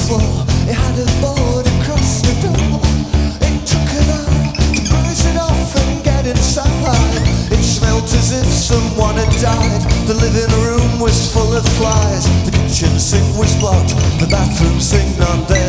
floor. It had a board across the door. It took an hour to bruise it off and get inside. It smelt as if someone had died. The living room was full of flies. The kitchen sink was blocked. The bathroom sink not there.